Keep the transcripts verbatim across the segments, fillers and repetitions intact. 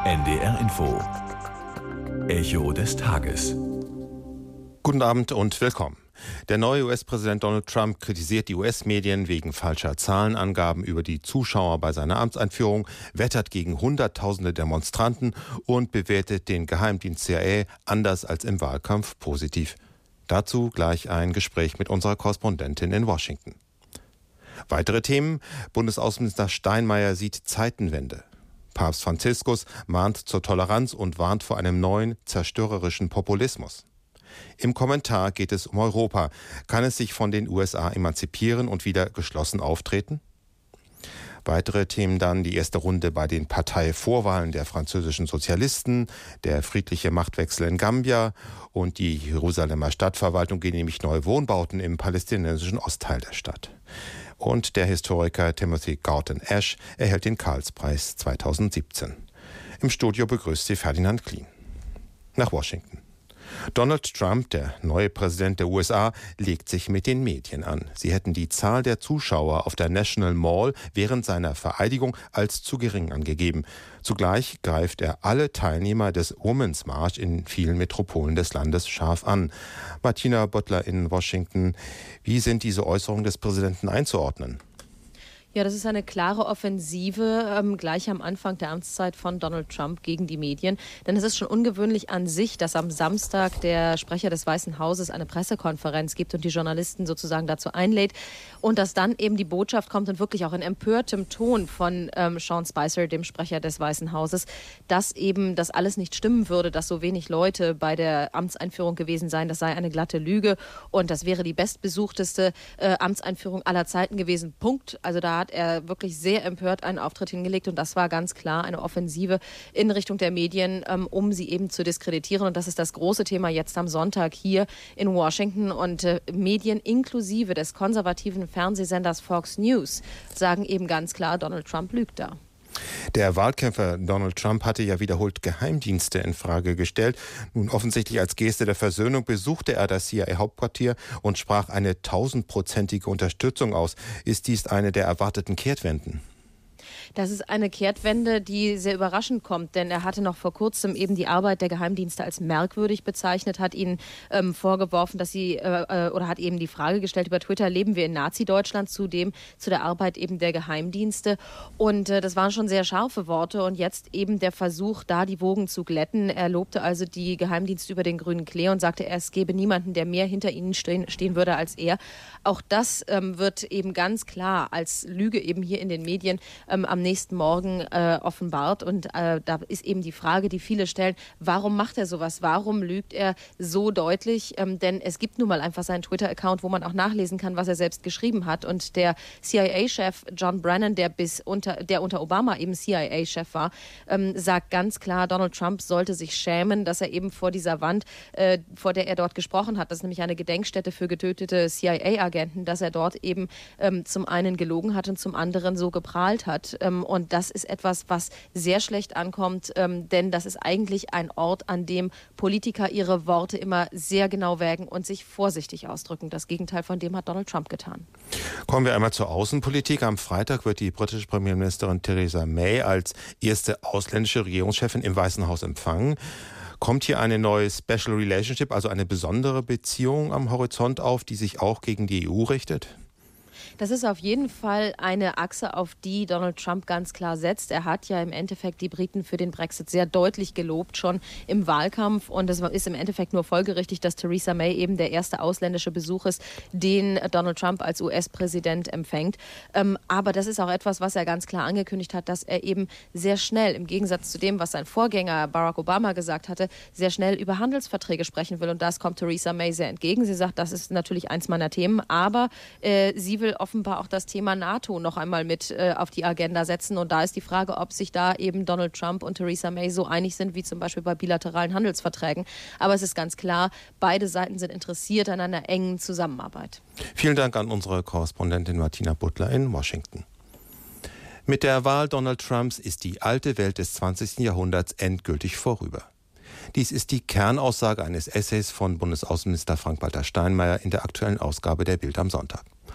N D R Info. Echo des Tages. Guten Abend und willkommen. Der neue U S-Präsident Donald Trump kritisiert die U S-Medien wegen falscher Zahlenangaben über die Zuschauer bei seiner Amtseinführung, wettert gegen Hunderttausende Demonstranten und bewertet den Geheimdienst C I A anders als im Wahlkampf positiv. Dazu gleich ein Gespräch mit unserer Korrespondentin in Washington. Weitere Themen: Bundesaußenminister Steinmeier sieht Zeitenwende. Papst Franziskus mahnt zur Toleranz und warnt vor einem neuen, zerstörerischen Populismus. Im Kommentar geht es um Europa. Kann es sich von den U S A emanzipieren und wieder geschlossen auftreten? Weitere Themen dann: die erste Runde bei den Parteivorwahlen der französischen Sozialisten, der friedliche Machtwechsel in Gambia und die Jerusalemer Stadtverwaltung genehmigt neue Wohnbauten im palästinensischen Ostteil der Stadt. Und der Historiker Timothy Garton Ash erhält den Karlspreis zweitausendsiebzehn. Im Studio begrüßt sie Ferdinand Klien. Nach Washington. Donald Trump, der neue Präsident der U S A, legt sich mit den Medien an. Sie hätten die Zahl der Zuschauer auf der National Mall während seiner Vereidigung als zu gering angegeben. Zugleich greift er alle Teilnehmer des Women's March in vielen Metropolen des Landes scharf an. Martina Bottler in Washington. Wie sind diese Äußerungen des Präsidenten einzuordnen? Ja, das ist eine klare Offensive ähm, gleich am Anfang der Amtszeit von Donald Trump gegen die Medien. Denn es ist schon ungewöhnlich an sich, dass am Samstag der Sprecher des Weißen Hauses eine Pressekonferenz gibt und die Journalisten sozusagen dazu einlädt. Und dass dann eben die Botschaft kommt und wirklich auch in empörtem Ton von ähm, Sean Spicer, dem Sprecher des Weißen Hauses, dass eben das alles nicht stimmen würde, dass so wenig Leute bei der Amtseinführung gewesen seien. Das sei eine glatte Lüge und das wäre die bestbesuchteste äh, Amtseinführung aller Zeiten gewesen. Punkt. Also da hat er wirklich sehr empört einen Auftritt hingelegt und das war ganz klar eine Offensive in Richtung der Medien, ähm, um sie eben zu diskreditieren. Und das ist das große Thema jetzt am Sonntag hier in Washington. Und äh, Medien inklusive des konservativen Fernsehsenders Fox News sagen eben ganz klar, Donald Trump lügt da. Der Wahlkämpfer Donald Trump hatte ja wiederholt Geheimdienste in Frage gestellt. Nun offensichtlich als Geste der Versöhnung besuchte er das C I A-Hauptquartier und sprach eine tausendprozentige Unterstützung aus. Ist dies eine der erwarteten Kehrtwenden? Das ist eine Kehrtwende, die sehr überraschend kommt, denn er hatte noch vor kurzem eben die Arbeit der Geheimdienste als merkwürdig bezeichnet, hat ihnen ähm, vorgeworfen, dass sie, äh, oder hat eben die Frage gestellt über Twitter, leben wir in Nazi-Deutschland, zudem zu der Arbeit eben der Geheimdienste. Und äh, das waren schon sehr scharfe Worte und jetzt eben der Versuch, da die Wogen zu glätten. Er lobte also die Geheimdienste über den grünen Klee und sagte, es gebe niemanden, der mehr hinter ihnen stehen, stehen würde als er. Auch das ähm, wird eben ganz klar als Lüge eben hier in den Medien ähm, am nächsten Morgen äh, offenbart. Und äh, da ist eben die Frage, die viele stellen, warum macht er sowas? Warum lügt er so deutlich? Ähm, denn es gibt nun mal einfach seinen Twitter-Account, wo man auch nachlesen kann, was er selbst geschrieben hat. Und der C I A-Chef John Brennan, der bis unter, der unter Obama eben C I A-Chef war, ähm, sagt ganz klar, Donald Trump sollte sich schämen, dass er eben vor dieser Wand, äh, vor der er dort gesprochen hat, das ist nämlich eine Gedenkstätte für getötete C I A-Agenten, dass er dort eben ähm, zum einen gelogen hat und zum anderen so geprahlt hat. Ähm, Und das ist etwas, was sehr schlecht ankommt, ähm, denn das ist eigentlich ein Ort, an dem Politiker ihre Worte immer sehr genau wägen und sich vorsichtig ausdrücken. Das Gegenteil von dem hat Donald Trump getan. Kommen wir einmal zur Außenpolitik. Am Freitag wird die britische Premierministerin Theresa May als erste ausländische Regierungschefin im Weißen Haus empfangen. Kommt hier eine neue Special Relationship, also eine besondere Beziehung am Horizont auf, die sich auch gegen die E U richtet? Das ist auf jeden Fall eine Achse, auf die Donald Trump ganz klar setzt. Er hat ja im Endeffekt die Briten für den Brexit sehr deutlich gelobt, schon im Wahlkampf. Und es ist im Endeffekt nur folgerichtig, dass Theresa May eben der erste ausländische Besuch ist, den Donald Trump als U S-Präsident empfängt. Ähm, aber das ist auch etwas, was er ganz klar angekündigt hat, dass er eben sehr schnell, im Gegensatz zu dem, was sein Vorgänger Barack Obama gesagt hatte, sehr schnell über Handelsverträge sprechen will. Und das kommt Theresa May sehr entgegen. Sie sagt, das ist natürlich eins meiner Themen, aber äh, sie will offenbar auch das Thema NATO noch einmal mit äh, auf die Agenda setzen. Und da ist die Frage, ob sich da eben Donald Trump und Theresa May so einig sind, wie zum Beispiel bei bilateralen Handelsverträgen. Aber es ist ganz klar, beide Seiten sind interessiert an einer engen Zusammenarbeit. Vielen Dank an unsere Korrespondentin Martina Bottler in Washington. Mit der Wahl Donald Trumps ist die alte Welt des zwanzigsten Jahrhunderts endgültig vorüber. Dies ist die Kernaussage eines Essays von Bundesaußenminister Frank-Walter Steinmeier in der aktuellen Ausgabe der Bild am Sonntag.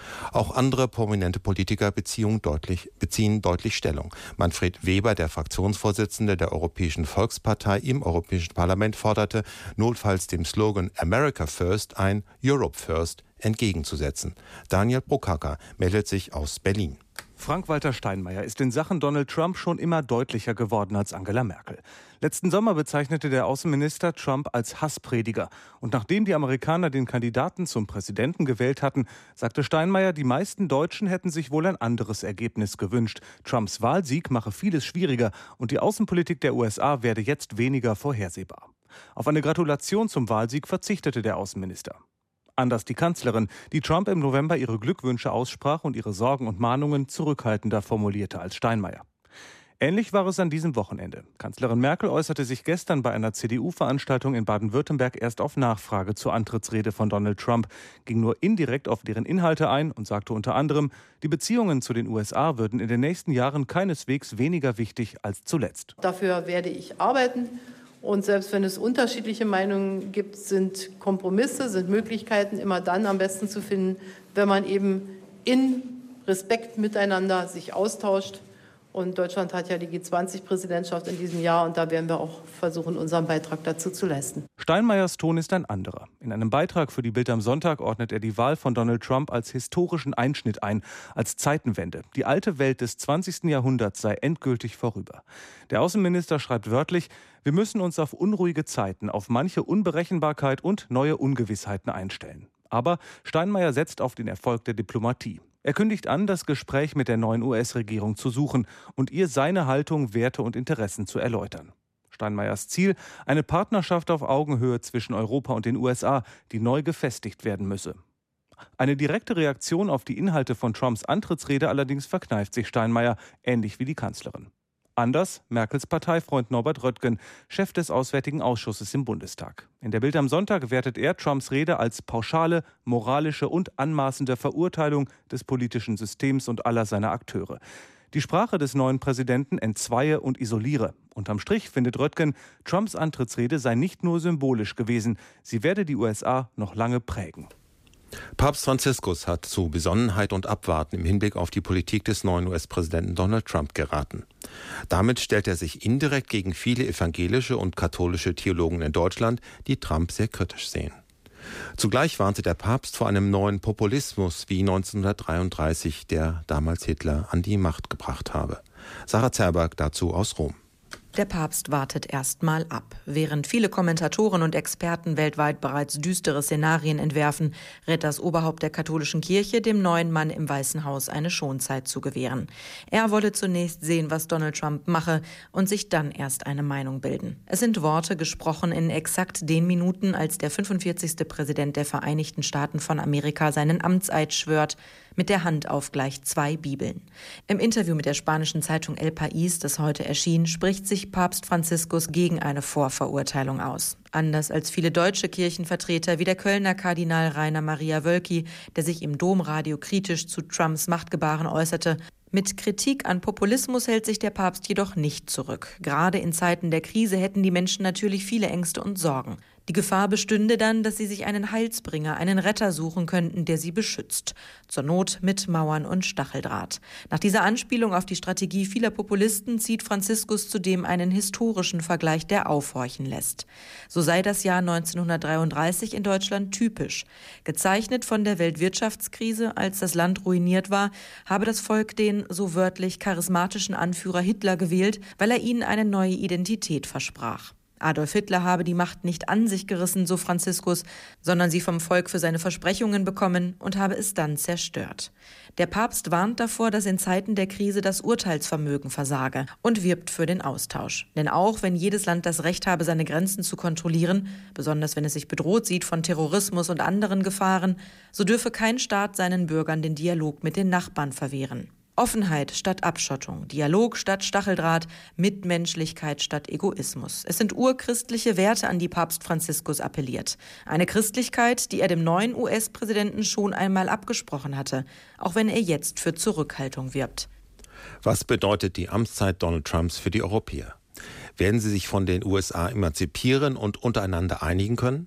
Auch andere prominente Politiker beziehen deutlich, beziehen deutlich Stellung. Manfred Weber, der Fraktionsvorsitzende der Europäischen Volkspartei im Europäischen Parlament, forderte, notfalls dem Slogan America First ein Europe First entgegenzusetzen. Daniel Brokacker meldet sich aus Berlin. Frank-Walter Steinmeier ist in Sachen Donald Trump schon immer deutlicher geworden als Angela Merkel. Letzten Sommer bezeichnete der Außenminister Trump als Hassprediger. Und nachdem die Amerikaner den Kandidaten zum Präsidenten gewählt hatten, sagte Steinmeier, die meisten Deutschen hätten sich wohl ein anderes Ergebnis gewünscht. Trumps Wahlsieg mache vieles schwieriger und die Außenpolitik der U S A werde jetzt weniger vorhersehbar. Auf eine Gratulation zum Wahlsieg verzichtete der Außenminister. Anders die Kanzlerin, die Trump im November ihre Glückwünsche aussprach und ihre Sorgen und Mahnungen zurückhaltender formulierte als Steinmeier. Ähnlich war es an diesem Wochenende. Kanzlerin Merkel äußerte sich gestern bei einer C D U-Veranstaltung in Baden-Württemberg erst auf Nachfrage zur Antrittsrede von Donald Trump, ging nur indirekt auf deren Inhalte ein und sagte unter anderem, die Beziehungen zu den U S A würden in den nächsten Jahren keineswegs weniger wichtig als zuletzt. Dafür werde ich arbeiten. Und selbst wenn es unterschiedliche Meinungen gibt, sind Kompromisse, sind Möglichkeiten immer dann am besten zu finden, wenn man eben in Respekt miteinander sich austauscht. Und Deutschland hat ja die G zwanzig Präsidentschaft in diesem Jahr und da werden wir auch versuchen, unseren Beitrag dazu zu leisten. Steinmeiers Ton ist ein anderer. In einem Beitrag für die Bild am Sonntag ordnet er die Wahl von Donald Trump als historischen Einschnitt ein, als Zeitenwende. Die alte Welt des zwanzigsten Jahrhunderts sei endgültig vorüber. Der Außenminister schreibt wörtlich, wir müssen uns auf unruhige Zeiten, auf manche Unberechenbarkeit und neue Ungewissheiten einstellen. Aber Steinmeier setzt auf den Erfolg der Diplomatie. Er kündigt an, das Gespräch mit der neuen U S-Regierung zu suchen und ihr seine Haltung, Werte und Interessen zu erläutern. Steinmeiers Ziel, eine Partnerschaft auf Augenhöhe zwischen Europa und den U S A, die neu gefestigt werden müsse. Eine direkte Reaktion auf die Inhalte von Trumps Antrittsrede allerdings verkneift sich Steinmeier, ähnlich wie die Kanzlerin. Anders Merkels Parteifreund Norbert Röttgen, Chef des Auswärtigen Ausschusses im Bundestag. In der Bild am Sonntag wertet er Trumps Rede als pauschale, moralische und anmaßende Verurteilung des politischen Systems und aller seiner Akteure. Die Sprache des neuen Präsidenten entzweie und isoliere. Unterm Strich findet Röttgen, Trumps Antrittsrede sei nicht nur symbolisch gewesen, sie werde die U S A noch lange prägen. Papst Franziskus hat zu Besonnenheit und Abwarten im Hinblick auf die Politik des neuen U S-Präsidenten Donald Trump geraten. Damit stellt er sich indirekt gegen viele evangelische und katholische Theologen in Deutschland, die Trump sehr kritisch sehen. Zugleich warnte der Papst vor einem neuen Populismus wie neunzehnhundertdreiunddreißig, der damals Hitler an die Macht gebracht habe. Sarah Zerberg dazu aus Rom. Der Papst wartet erst mal ab. Während viele Kommentatoren und Experten weltweit bereits düstere Szenarien entwerfen, rät das Oberhaupt der katholischen Kirche, dem neuen Mann im Weißen Haus eine Schonzeit zu gewähren. Er wolle zunächst sehen, was Donald Trump mache und sich dann erst eine Meinung bilden. Es sind Worte gesprochen in exakt den Minuten, als der fünfundvierzigste Präsident der Vereinigten Staaten von Amerika seinen Amtseid schwört, mit der Hand auf gleich zwei Bibeln. Im Interview mit der spanischen Zeitung El País, das heute erschien, spricht sich Papst Franziskus gegen eine Vorverurteilung aus. Anders als viele deutsche Kirchenvertreter wie der Kölner Kardinal Rainer Maria Wölki, der sich im Domradio kritisch zu Trumps Machtgebaren äußerte. Mit Kritik an Populismus hält sich der Papst jedoch nicht zurück. Gerade in Zeiten der Krise hätten die Menschen natürlich viele Ängste und Sorgen. Die Gefahr bestünde dann, dass sie sich einen Heilsbringer, einen Retter suchen könnten, der sie beschützt. Zur Not mit Mauern und Stacheldraht. Nach dieser Anspielung auf die Strategie vieler Populisten zieht Franziskus zudem einen historischen Vergleich, der aufhorchen lässt. So sei das Jahr neunzehnhundertdreiunddreißig in Deutschland typisch. Gezeichnet von der Weltwirtschaftskrise, als das Land ruiniert war, habe das Volk den, so wörtlich, charismatischen Anführer Hitler gewählt, weil er ihnen eine neue Identität versprach. Adolf Hitler habe die Macht nicht an sich gerissen, so Franziskus, sondern sie vom Volk für seine Versprechungen bekommen und habe es dann zerstört. Der Papst warnt davor, dass in Zeiten der Krise das Urteilsvermögen versage und wirbt für den Austausch. Denn auch wenn jedes Land das Recht habe, seine Grenzen zu kontrollieren, besonders wenn es sich bedroht sieht von Terrorismus und anderen Gefahren, so dürfe kein Staat seinen Bürgern den Dialog mit den Nachbarn verwehren. Offenheit statt Abschottung, Dialog statt Stacheldraht, Mitmenschlichkeit statt Egoismus. Es sind urchristliche Werte, an die Papst Franziskus appelliert. Eine Christlichkeit, die er dem neuen U S-Präsidenten schon einmal abgesprochen hatte, auch wenn er jetzt für Zurückhaltung wirbt. Was bedeutet die Amtszeit Donald Trumps für die Europäer? Werden sie sich von den U S A emanzipieren und untereinander einigen können?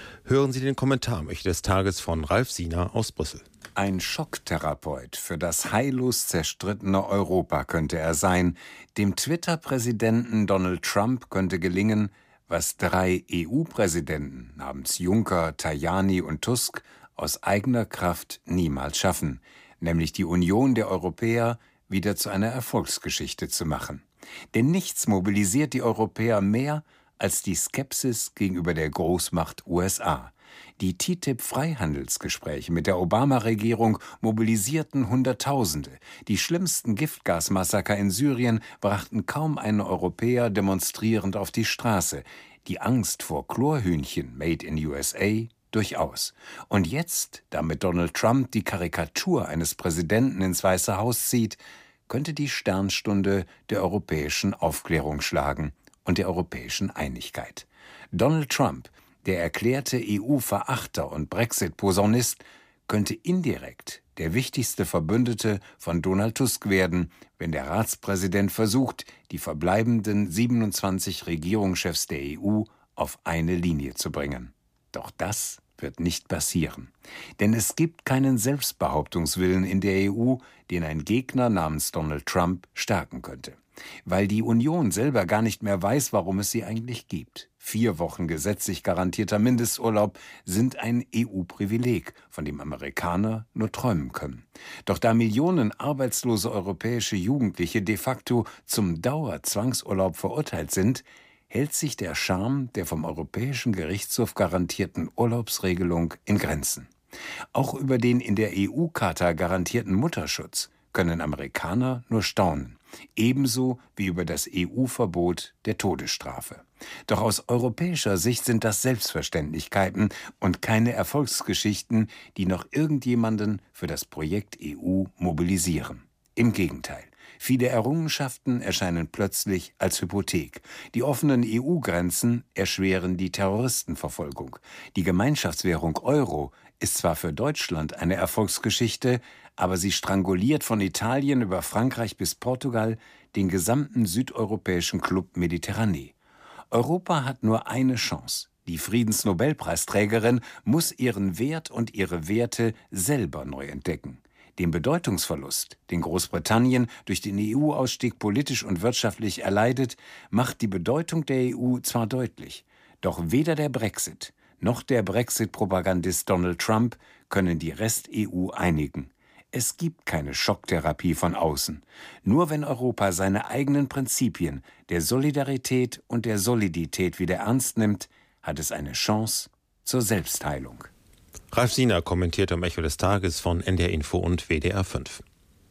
Hören Sie den Kommentar des Tages von Ralf Siener aus Brüssel. Ein Schocktherapeut für das heillos zerstrittene Europa könnte er sein. Dem Twitter-Präsidenten Donald Trump könnte gelingen, was drei E U-Präsidenten namens Juncker, Tajani und Tusk aus eigener Kraft niemals schaffen, nämlich die Union der Europäer wieder zu einer Erfolgsgeschichte zu machen. Denn nichts mobilisiert die Europäer mehr als die Skepsis gegenüber der Großmacht U S A. Die T T I P-Freihandelsgespräche mit der Obama-Regierung mobilisierten Hunderttausende. Die schlimmsten Giftgasmassaker in Syrien brachten kaum einen Europäer demonstrierend auf die Straße. Die Angst vor Chlorhühnchen made in U S A durchaus. Und jetzt, da mit Donald Trump die Karikatur eines Präsidenten ins Weiße Haus zieht, könnte die Sternstunde der europäischen Aufklärung schlagen und der europäischen Einigkeit. Donald Trump, der erklärte E U-Verachter und Brexit-Posaunist, könnte indirekt der wichtigste Verbündete von Donald Tusk werden, wenn der Ratspräsident versucht, die verbleibenden siebenundzwanzig Regierungschefs der E U auf eine Linie zu bringen. Doch das wird nicht passieren. Denn es gibt keinen Selbstbehauptungswillen in der E U, den ein Gegner namens Donald Trump stärken könnte. Weil die Union selber gar nicht mehr weiß, warum es sie eigentlich gibt. Vier Wochen gesetzlich garantierter Mindesturlaub sind ein E U-Privileg, von dem Amerikaner nur träumen können. Doch da Millionen arbeitslose europäische Jugendliche de facto zum Dauerzwangsurlaub verurteilt sind, hält sich der Charme der vom Europäischen Gerichtshof garantierten Urlaubsregelung in Grenzen. Auch über den in der E U-Charta garantierten Mutterschutz können Amerikaner nur staunen, ebenso wie über das E U-Verbot der Todesstrafe. Doch aus europäischer Sicht sind das Selbstverständlichkeiten und keine Erfolgsgeschichten, die noch irgendjemanden für das Projekt E U mobilisieren. Im Gegenteil. Viele Errungenschaften erscheinen plötzlich als Hypothek. Die offenen E U-Grenzen erschweren die Terroristenverfolgung. Die Gemeinschaftswährung Euro ist zwar für Deutschland eine Erfolgsgeschichte, aber sie stranguliert von Italien über Frankreich bis Portugal den gesamten südeuropäischen Club Mediterranee. Europa hat nur eine Chance. Die Friedensnobelpreisträgerin muss ihren Wert und ihre Werte selber neu entdecken. Den Bedeutungsverlust, den Großbritannien durch den E U-Ausstieg politisch und wirtschaftlich erleidet, macht die Bedeutung der E U zwar deutlich, doch weder der Brexit noch der Brexit-Propagandist Donald Trump können die Rest-E U einigen. Es gibt keine Schocktherapie von außen. Nur wenn Europa seine eigenen Prinzipien der Solidarität und der Solidität wieder ernst nimmt, hat es eine Chance zur Selbstheilung. Ralf Siener kommentiert am Echo des Tages von N D R Info und W D R fünf.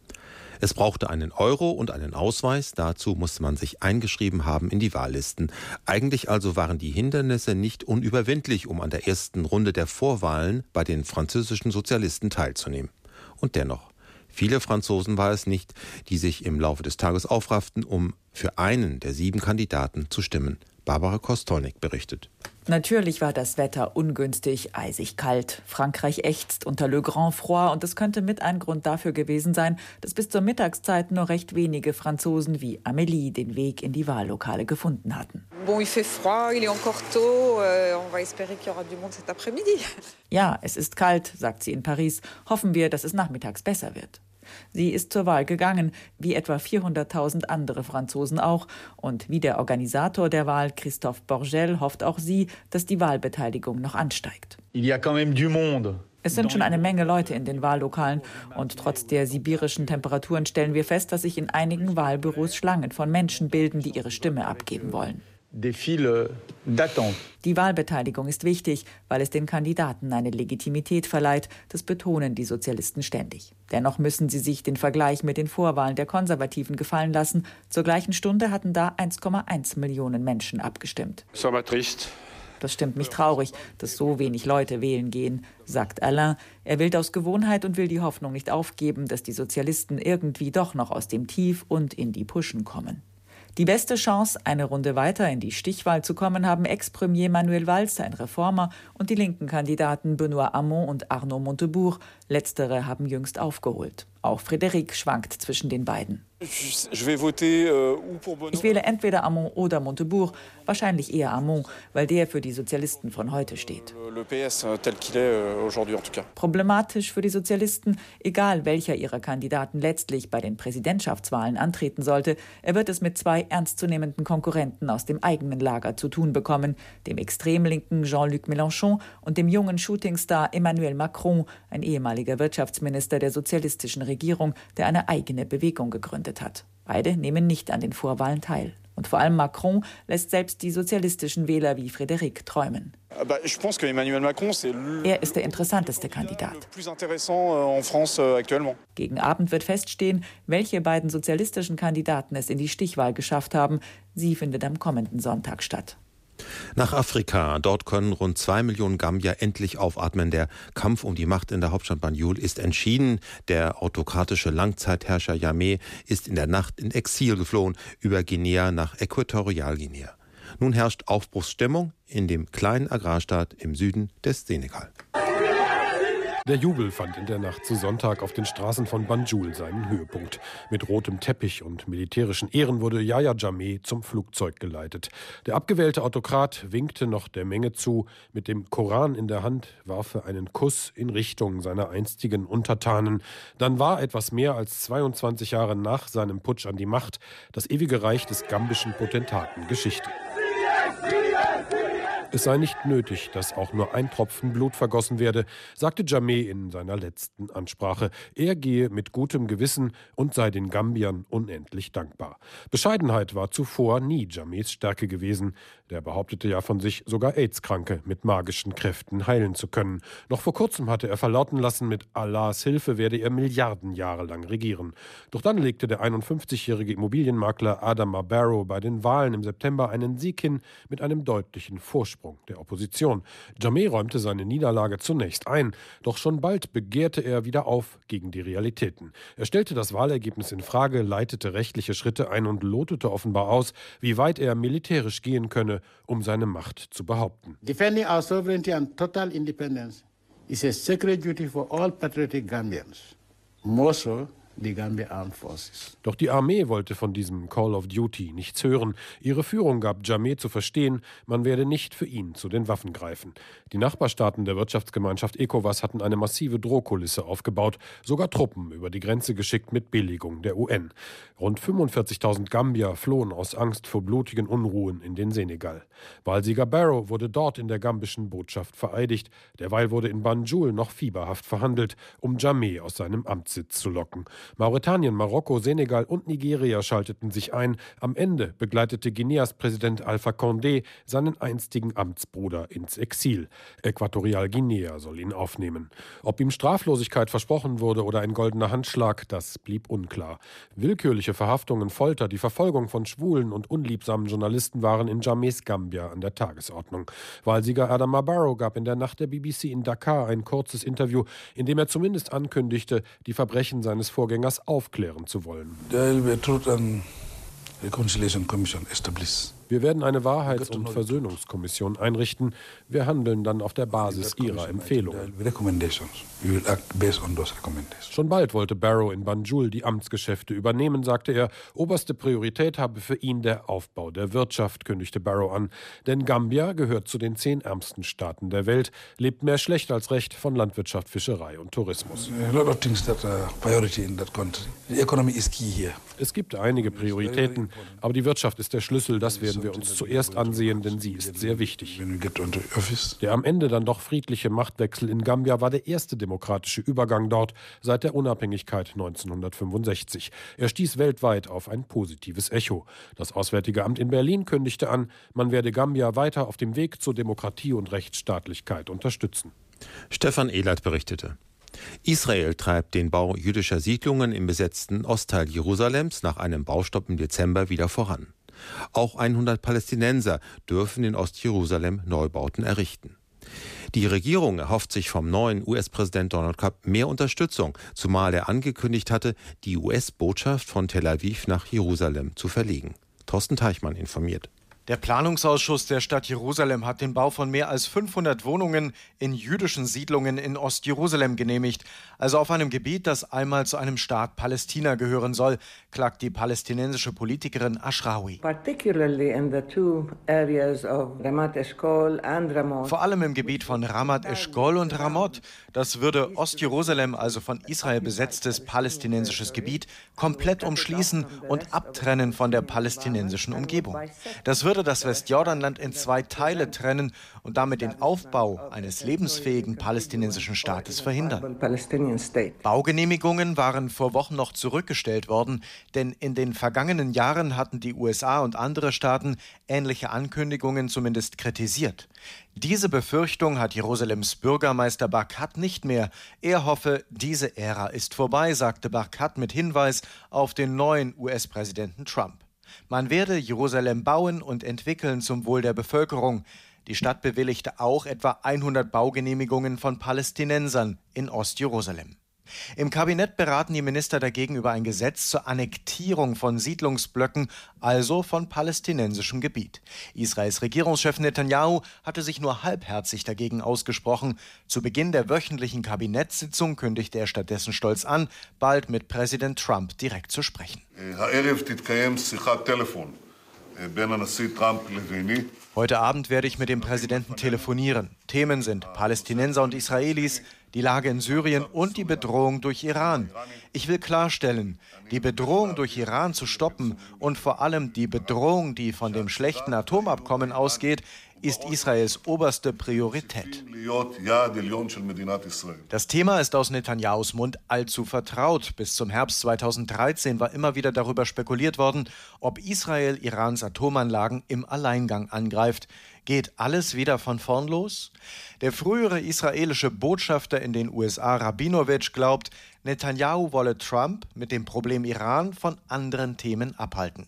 Es brauchte einen Euro und einen Ausweis. Dazu musste man sich eingeschrieben haben in die Wahllisten. Eigentlich also waren die Hindernisse nicht unüberwindlich, um an der ersten Runde der Vorwahlen bei den französischen Sozialisten teilzunehmen. Und dennoch, viele Franzosen war es nicht, die sich im Laufe des Tages aufrafften, um für einen der sieben Kandidaten zu stimmen. Barbara Kostolnik berichtet. Natürlich war das Wetter ungünstig, eisig kalt. Frankreich ächzt unter Le Grand Froid und es könnte mit ein Grund dafür gewesen sein, dass bis zur Mittagszeit nur recht wenige Franzosen wie Amélie den Weg in die Wahllokale gefunden hatten. Bon, il fait froid, il est encore tôt, on va espérer qu'il y aura du monde cet après-midi. Ja, es ist kalt, sagt sie in Paris. Hoffen wir, dass es nachmittags besser wird. Sie ist zur Wahl gegangen, wie etwa vierhunderttausend andere Franzosen auch. Und wie der Organisator der Wahl, Christophe Borgel, hofft auch sie, dass die Wahlbeteiligung noch ansteigt. Il y a quand même du monde. Es sind schon eine Menge Leute in den Wahllokalen. Und trotz der sibirischen Temperaturen stellen wir fest, dass sich in einigen Wahlbüros Schlangen von Menschen bilden, die ihre Stimme abgeben wollen. Des files d'attente. Die Wahlbeteiligung ist wichtig, weil es den Kandidaten eine Legitimität verleiht. Das betonen die Sozialisten ständig. Dennoch müssen sie sich den Vergleich mit den Vorwahlen der Konservativen gefallen lassen. Zur gleichen Stunde hatten da eins Komma eins Millionen Menschen abgestimmt. Ça va triste. Das stimmt mich traurig, dass so wenig Leute wählen gehen, sagt Alain. Er wählt aus Gewohnheit und will die Hoffnung nicht aufgeben, dass die Sozialisten irgendwie doch noch aus dem Tief und in die Puschen kommen. Die beste Chance, eine Runde weiter in die Stichwahl zu kommen, haben Ex-Premier Manuel Valls, ein Reformer, und die linken Kandidaten Benoît Hamon und Arnaud Montebourg. Letztere haben jüngst aufgeholt. Auch Frédéric schwankt zwischen den beiden. Ich wähle entweder Hamon oder Montebourg, wahrscheinlich eher Hamon, weil der für die Sozialisten von heute steht. Problematisch für die Sozialisten, egal welcher ihrer Kandidaten letztlich bei den Präsidentschaftswahlen antreten sollte, er wird es mit zwei ernstzunehmenden Konkurrenten aus dem eigenen Lager zu tun bekommen, dem extrem linken Jean-Luc Mélenchon und dem jungen Shootingstar Emmanuel Macron, ein ehemaliger Wirtschaftsminister der sozialistischen Regierung, der eine eigene Bewegung gegründet hat. Beide nehmen nicht an den Vorwahlen teil. Und vor allem Macron lässt selbst die sozialistischen Wähler wie Frédéric träumen. Er ist der interessanteste Kandidat. Gegen Abend wird feststehen, welche beiden sozialistischen Kandidaten es in die Stichwahl geschafft haben. Sie findet am kommenden Sonntag statt. Nach Afrika. Dort können rund zwei Millionen Gambier endlich aufatmen. Der Kampf um die Macht in der Hauptstadt Banjul ist entschieden. Der autokratische Langzeitherrscher Jammeh ist in der Nacht in Exil geflohen über Guinea nach Äquatorialguinea. Nun herrscht Aufbruchsstimmung in dem kleinen Agrarstaat im Süden des Senegal. Der Jubel fand in der Nacht zu Sonntag auf den Straßen von Banjul seinen Höhepunkt. Mit rotem Teppich und militärischen Ehren wurde Yahya Jammeh zum Flugzeug geleitet. Der abgewählte Autokrat winkte noch der Menge zu. Mit dem Koran in der Hand warf er einen Kuss in Richtung seiner einstigen Untertanen. Dann war etwas mehr als zweiundzwanzig Jahre nach seinem Putsch an die Macht das ewige Reich des gambischen Potentaten Geschichte. Es sei nicht nötig, dass auch nur ein Tropfen Blut vergossen werde, sagte Jammeh in seiner letzten Ansprache. Er gehe mit gutem Gewissen und sei den Gambiern unendlich dankbar. Bescheidenheit war zuvor nie Jammehs Stärke gewesen. Der behauptete ja von sich, sogar AIDS-Kranke mit magischen Kräften heilen zu können. Noch vor kurzem hatte er verlauten lassen, mit Allahs Hilfe werde er Milliarden Jahre lang regieren. Doch dann legte der einundfünfzigjährige Immobilienmakler Adama Barrow bei den Wahlen im September einen Sieg hin mit einem deutlichen Vorsprung der Opposition. Jammeh räumte seine Niederlage zunächst ein, doch schon bald begehrte er wieder auf gegen die Realitäten. Er stellte das Wahlergebnis in Frage, leitete rechtliche Schritte ein und lotete offenbar aus, wie weit er militärisch gehen könne, um seine Macht zu behaupten. Defending our sovereignty and total independence is a sacred duty for all patriotic Gambians, more so die Gambia Armed Forces. Doch die Armee wollte von diesem Call of Duty nichts hören. Ihre Führung gab Jammeh zu verstehen, man werde nicht für ihn zu den Waffen greifen. Die Nachbarstaaten der Wirtschaftsgemeinschaft ECOWAS hatten eine massive Drohkulisse aufgebaut, sogar Truppen über die Grenze geschickt mit Billigung der U N. Rund fünfundvierzigtausend Gambier flohen aus Angst vor blutigen Unruhen in den Senegal. Wahlsieger Barrow wurde dort in der gambischen Botschaft vereidigt. Derweil wurde in Banjul noch fieberhaft verhandelt, um Jammeh aus seinem Amtssitz zu locken. Mauretanien, Marokko, Senegal und Nigeria schalteten sich ein. Am Ende begleitete Guineas Präsident Alpha Condé seinen einstigen Amtsbruder ins Exil. Äquatorialguinea soll ihn aufnehmen. Ob ihm Straflosigkeit versprochen wurde oder ein goldener Handschlag, das blieb unklar. Willkürliche Verhaftungen, Folter, die Verfolgung von schwulen und unliebsamen Journalisten waren in Jammehs Gambia an der Tagesordnung. Wahlsieger Adama Barrow gab in der Nacht der B B C in Dakar ein kurzes Interview, in dem er zumindest ankündigte, die Verbrechen seines Vorgängers aufklären zu wollen. There will be a Truth and Reconciliation Commission established. Wir werden eine Wahrheits- und Versöhnungskommission einrichten. Wir handeln dann auf der Basis ihrer Empfehlungen. Schon bald wollte Barrow in Banjul die Amtsgeschäfte übernehmen, sagte er. Oberste Priorität habe für ihn der Aufbau der Wirtschaft, kündigte Barrow an. Denn Gambia gehört zu den zehn ärmsten Staaten der Welt, lebt mehr schlecht als recht von Landwirtschaft, Fischerei und Tourismus. Es gibt einige Prioritäten, aber die Wirtschaft ist der Schlüssel, das werden wir uns zuerst ansehen, denn sie ist sehr wichtig. Der am Ende dann doch friedliche Machtwechsel in Gambia war der erste demokratische Übergang dort seit der Unabhängigkeit neunzehnhundertfünfundsechzig. Er stieß weltweit auf ein positives Echo. Das Auswärtige Amt in Berlin kündigte an, man werde Gambia weiter auf dem Weg zur Demokratie und Rechtsstaatlichkeit unterstützen. Stefan Ehlert berichtete. Israel treibt den Bau jüdischer Siedlungen im besetzten Ostteil Jerusalems nach einem Baustopp im Dezember wieder voran. Auch hundert Palästinenser dürfen in Ostjerusalem Neubauten errichten. Die Regierung erhofft sich vom neuen U S-Präsident Donald Trump mehr Unterstützung, zumal er angekündigt hatte, die U S-Botschaft von Tel Aviv nach Jerusalem zu verlegen. Thorsten Teichmann informiert. Der Planungsausschuss der Stadt Jerusalem hat den Bau von mehr als fünfhundert Wohnungen in jüdischen Siedlungen in Ostjerusalem genehmigt, also auf einem Gebiet, das einmal zu einem Staat Palästina gehören soll, klagt die palästinensische Politikerin Ashrawi. Vor allem im Gebiet von Ramat Eshkol und Ramot. Das würde Ostjerusalem, also von Israel besetztes palästinensisches Gebiet, komplett umschließen und abtrennen von der palästinensischen Umgebung. Das würde das Westjordanland in zwei Teile trennen und damit den Aufbau eines lebensfähigen palästinensischen Staates verhindern. Baugenehmigungen waren vor Wochen noch zurückgestellt worden, denn in den vergangenen Jahren hatten die U S A und andere Staaten ähnliche Ankündigungen zumindest kritisiert. Diese Befürchtung hat Jerusalems Bürgermeister Barkat nicht mehr. Er hoffe, diese Ära ist vorbei, sagte Barkat mit Hinweis auf den neuen U S-Präsidenten Trump. Man werde Jerusalem bauen und entwickeln zum Wohl der Bevölkerung. Die Stadt bewilligte auch etwa hundert Baugenehmigungen von Palästinensern in Ostjerusalem. Im Kabinett beraten die Minister dagegen über ein Gesetz zur Annektierung von Siedlungsblöcken, also von palästinensischem Gebiet. Israels Regierungschef Netanyahu hatte sich nur halbherzig dagegen ausgesprochen. Zu Beginn der wöchentlichen Kabinettssitzung kündigte er stattdessen stolz an, bald mit Präsident Trump direkt zu sprechen. Heute Abend werde ich mit dem Präsidenten telefonieren. Themen sind Palästinenser und Israelis, die Lage in Syrien und die Bedrohung durch Iran. Ich will klarstellen, die Bedrohung durch Iran zu stoppen und vor allem die Bedrohung, die von dem schlechten Atomabkommen ausgeht, ist Israels oberste Priorität. Das Thema ist aus Netanyahus Mund allzu vertraut. Bis zum Herbst zweitausenddreizehn war immer wieder darüber spekuliert worden, ob Israel Irans Atomanlagen im Alleingang angreift. Geht alles wieder von vorn los? Der frühere israelische Botschafter in den U S A, Rabinowitsch, glaubt, Netanyahu wolle Trump mit dem Problem Iran von anderen Themen abhalten.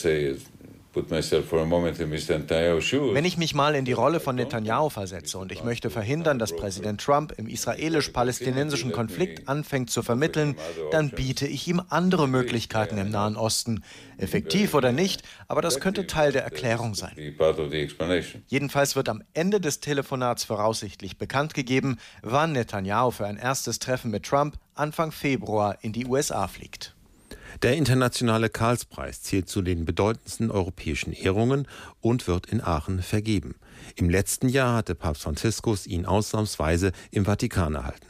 Wenn ich mich mal in die Rolle von Netanyahu versetze und ich möchte verhindern, dass Präsident Trump im israelisch-palästinensischen Konflikt anfängt zu vermitteln, dann biete ich ihm andere Möglichkeiten im Nahen Osten. Effektiv oder nicht, aber das könnte Teil der Erklärung sein. Jedenfalls wird am Ende des Telefonats voraussichtlich bekannt gegeben, wann Netanyahu für ein erstes Treffen mit Trump Anfang Februar in die U S A fliegt. Der internationale Karlspreis zählt zu den bedeutendsten europäischen Ehrungen und wird in Aachen vergeben. Im letzten Jahr hatte Papst Franziskus ihn ausnahmsweise im Vatikan erhalten.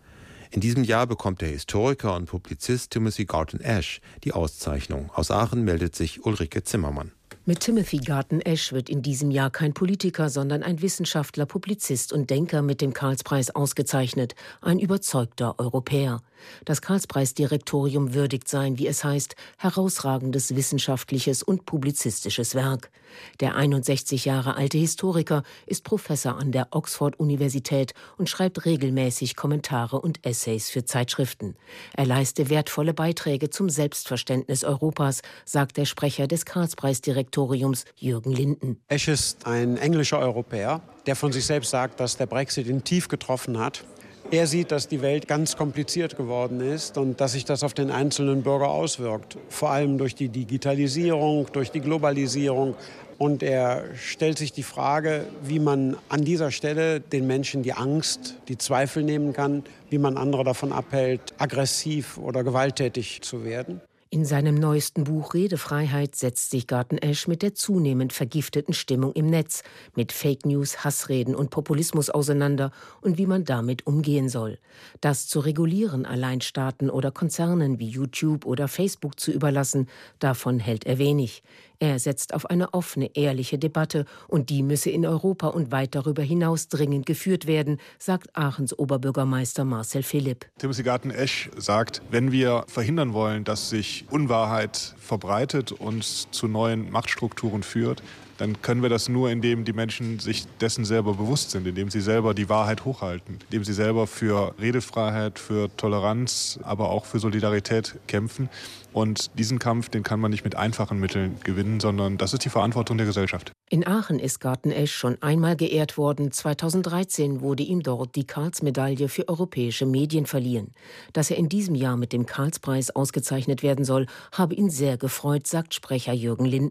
In diesem Jahr bekommt der Historiker und Publizist Timothy Garton Ash die Auszeichnung. Aus Aachen meldet sich Ulrike Zimmermann. Mit Timothy Garton Ash wird in diesem Jahr kein Politiker, sondern ein Wissenschaftler, Publizist und Denker mit dem Karlspreis ausgezeichnet, ein überzeugter Europäer. Das Karlspreisdirektorium würdigt sein, wie es heißt, herausragendes wissenschaftliches und publizistisches Werk. Der einundsechzig Jahre alte Historiker ist Professor an der Oxford-Universität und schreibt regelmäßig Kommentare und Essays für Zeitschriften. Er leiste wertvolle Beiträge zum Selbstverständnis Europas, sagt der Sprecher des Karlspreisdirektoriums Jürgen Linden. Ash ist ein englischer Europäer, der von sich selbst sagt, dass der Brexit ihn tief getroffen hat. Er sieht, dass die Welt ganz kompliziert geworden ist und dass sich das auf den einzelnen Bürger auswirkt. Vor allem durch die Digitalisierung, durch die Globalisierung. Und er stellt sich die Frage, wie man an dieser Stelle den Menschen die Angst, die Zweifel nehmen kann, wie man andere davon abhält, aggressiv oder gewalttätig zu werden. In seinem neuesten Buch Redefreiheit setzt sich Garton Ash mit der zunehmend vergifteten Stimmung im Netz, mit Fake News, Hassreden und Populismus auseinander und wie man damit umgehen soll. Das zu regulieren, allein Staaten oder Konzernen wie YouTube oder Facebook zu überlassen, davon hält er wenig. Er setzt auf eine offene, ehrliche Debatte und die müsse in Europa und weit darüber hinaus dringend geführt werden, sagt Aachens Oberbürgermeister Marcel Philipp. Timothy Garton Ash sagt, wenn wir verhindern wollen, dass sich Unwahrheit verbreitet und zu neuen Machtstrukturen führt, dann können wir das nur, indem die Menschen sich dessen selber bewusst sind, indem sie selber die Wahrheit hochhalten, indem sie selber für Redefreiheit, für Toleranz, aber auch für Solidarität kämpfen. Und diesen Kampf, den kann man nicht mit einfachen Mitteln gewinnen, sondern das ist die Verantwortung der Gesellschaft. In Aachen ist Garton Ash schon einmal geehrt worden. zweitausenddreizehn wurde ihm dort die Karls-Medaille für europäische Medien verliehen. Dass er in diesem Jahr mit dem Karlspreis ausgezeichnet werden soll, habe ihn sehr gefreut, sagt Sprecher Jürgen Linden.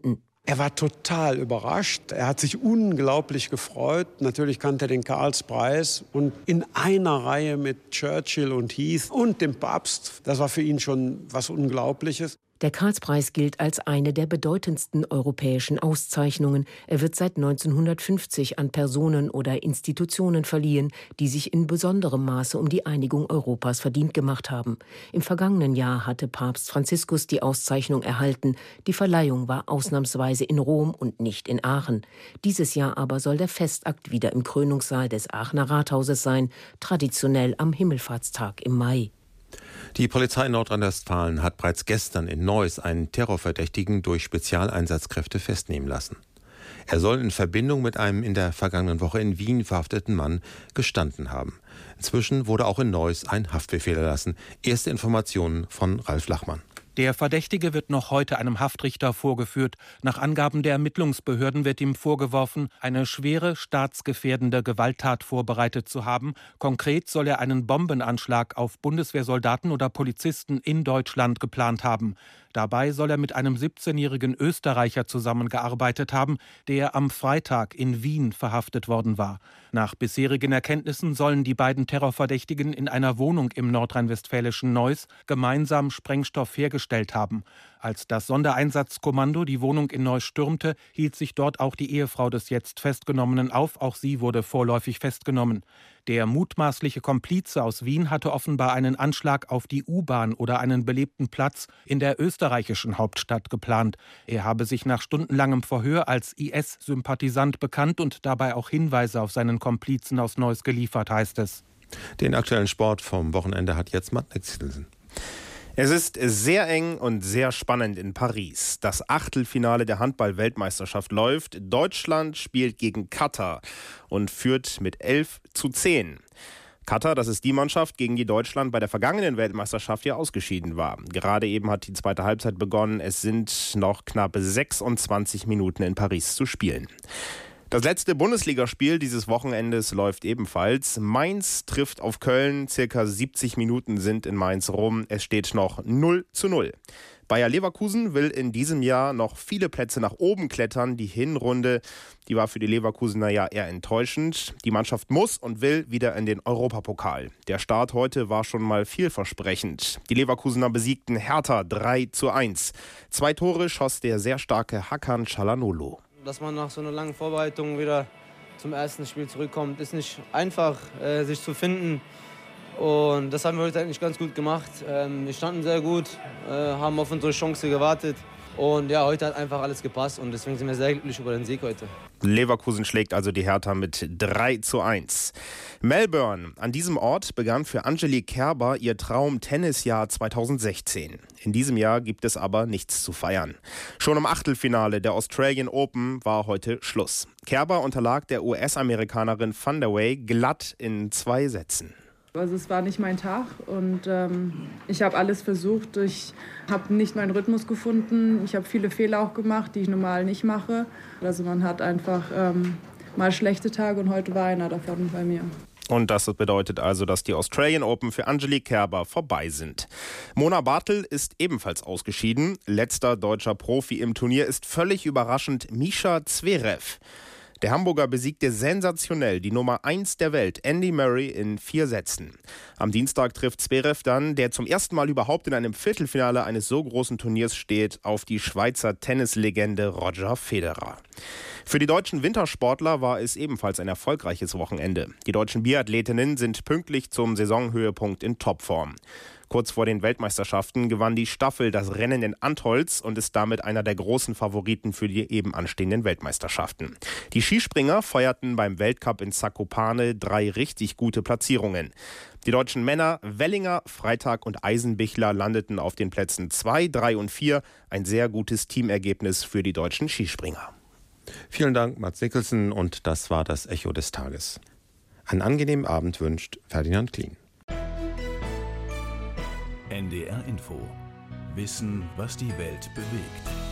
Er war total überrascht. Er hat sich unglaublich gefreut. Natürlich kannte er den Karlspreis. Und in einer Reihe mit Churchill und Heath und dem Papst, das war für ihn schon was Unglaubliches. Der Karlspreis gilt als eine der bedeutendsten europäischen Auszeichnungen. Er wird seit neunzehnhundertfünfzig an Personen oder Institutionen verliehen, die sich in besonderem Maße um die Einigung Europas verdient gemacht haben. Im vergangenen Jahr hatte Papst Franziskus die Auszeichnung erhalten. Die Verleihung war ausnahmsweise in Rom und nicht in Aachen. Dieses Jahr aber soll der Festakt wieder im Krönungssaal des Aachener Rathauses sein, traditionell am Himmelfahrtstag im Mai. Die Polizei in Nordrhein-Westfalen hat bereits gestern in Neuss einen Terrorverdächtigen durch Spezialeinsatzkräfte festnehmen lassen. Er soll in Verbindung mit einem in der vergangenen Woche in Wien verhafteten Mann gestanden haben. Inzwischen wurde auch in Neuss ein Haftbefehl erlassen. Erste Informationen von Ralf Lachmann. Der Verdächtige wird noch heute einem Haftrichter vorgeführt. Nach Angaben der Ermittlungsbehörden wird ihm vorgeworfen, eine schwere staatsgefährdende Gewalttat vorbereitet zu haben. Konkret soll er einen Bombenanschlag auf Bundeswehrsoldaten oder Polizisten in Deutschland geplant haben. Dabei soll er mit einem siebzehnjährigen Österreicher zusammengearbeitet haben, der am Freitag in Wien verhaftet worden war. Nach bisherigen Erkenntnissen sollen die beiden Terrorverdächtigen in einer Wohnung im nordrhein-westfälischen Neuss gemeinsam Sprengstoff hergestellt haben. Als das Sondereinsatzkommando die Wohnung in Neuss stürmte, hielt sich dort auch die Ehefrau des jetzt Festgenommenen auf. Auch sie wurde vorläufig festgenommen. Der mutmaßliche Komplize aus Wien hatte offenbar einen Anschlag auf die U-Bahn oder einen belebten Platz in der österreichischen Hauptstadt geplant. Er habe sich nach stundenlangem Verhör als I S-Sympathisant bekannt und dabei auch Hinweise auf seinen Komplizen aus Neuss geliefert, heißt es. Den aktuellen Sport vom Wochenende hat jetzt Matt Nixelsen. Es ist sehr eng und sehr spannend in Paris. Das Achtelfinale der Handball-Weltmeisterschaft läuft. Deutschland spielt gegen Katar und führt mit elf zu zehn. Katar, das ist die Mannschaft, gegen die Deutschland bei der vergangenen Weltmeisterschaft ja ausgeschieden war. Gerade eben hat die zweite Halbzeit begonnen. Es sind noch knapp sechsundzwanzig Minuten in Paris zu spielen. Das letzte Bundesligaspiel dieses Wochenendes läuft ebenfalls. Mainz trifft auf Köln. Circa siebzig Minuten sind in Mainz rum. Es steht noch null zu null. Bayer Leverkusen will in diesem Jahr noch viele Plätze nach oben klettern. Die Hinrunde, die war für die Leverkusener ja eher enttäuschend. Die Mannschaft muss und will wieder in den Europapokal. Der Start heute war schon mal vielversprechend. Die Leverkusener besiegten Hertha drei zu eins. Zwei Tore schoss der sehr starke Hakan Çalhanoğlu. Dass man nach so einer langen Vorbereitung wieder zum ersten Spiel zurückkommt, ist nicht einfach, äh, sich zu finden. Und das haben wir heute eigentlich ganz gut gemacht. Ähm, wir standen sehr gut, äh, haben auf unsere Chance gewartet. Und ja, heute hat einfach alles gepasst und deswegen sind wir sehr glücklich über den Sieg heute. Leverkusen schlägt also die Hertha mit drei zu eins. Melbourne. An diesem Ort begann für Angelique Kerber ihr Traum-Tennisjahr zweitausendsechzehn. In diesem Jahr gibt es aber nichts zu feiern. Schon im Achtelfinale der Australian Open war heute Schluss. Kerber unterlag der U S-Amerikanerin Van der Wey glatt in zwei Sätzen. Also es war nicht mein Tag und ähm, ich habe alles versucht. Ich habe nicht meinen Rhythmus gefunden. Ich habe viele Fehler auch gemacht, die ich normal nicht mache. Also man hat einfach ähm, mal schlechte Tage und heute war einer davon bei mir. Und das bedeutet also, dass die Australian Open für Angelique Kerber vorbei sind. Mona Bartel ist ebenfalls ausgeschieden. Letzter deutscher Profi im Turnier ist völlig überraschend Mischa Zverev. Der Hamburger besiegte sensationell die Nummer eins der Welt, Andy Murray, in vier Sätzen. Am Dienstag trifft Zverev dann, der zum ersten Mal überhaupt in einem Viertelfinale eines so großen Turniers steht, auf die Schweizer Tennislegende Roger Federer. Für die deutschen Wintersportler war es ebenfalls ein erfolgreiches Wochenende. Die deutschen Biathletinnen sind pünktlich zum Saisonhöhepunkt in Topform. Kurz vor den Weltmeisterschaften gewann die Staffel das Rennen in Antholz und ist damit einer der großen Favoriten für die eben anstehenden Weltmeisterschaften. Die Skispringer feierten beim Weltcup in Zakopane drei richtig gute Platzierungen. Die deutschen Männer Wellinger, Freitag und Eisenbichler landeten auf den Plätzen zwei, drei und vier. Ein sehr gutes Teamergebnis für die deutschen Skispringer. Vielen Dank, Mads Nicholson, und das war das Echo des Tages. Einen angenehmen Abend wünscht Ferdinand Klien. N D R Info. Wissen, was die Welt bewegt.